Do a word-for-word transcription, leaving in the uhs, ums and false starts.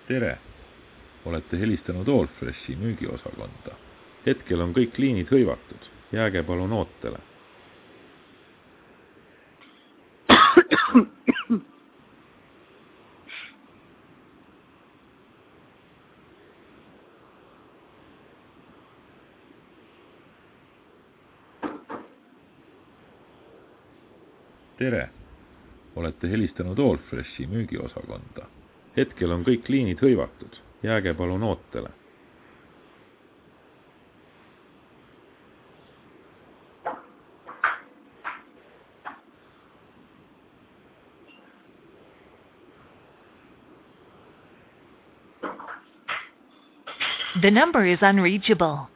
tere! Olete helistanud Allfreshi müügiosakonda. Hetkel on kõik liinid hõivatud. Jääge palun ootele. tere! Olete helistanud Allfreshi müügiosakonda. Hetkel on kõik liinid hõivatud. Jääge palun ootele. The number is unreachable.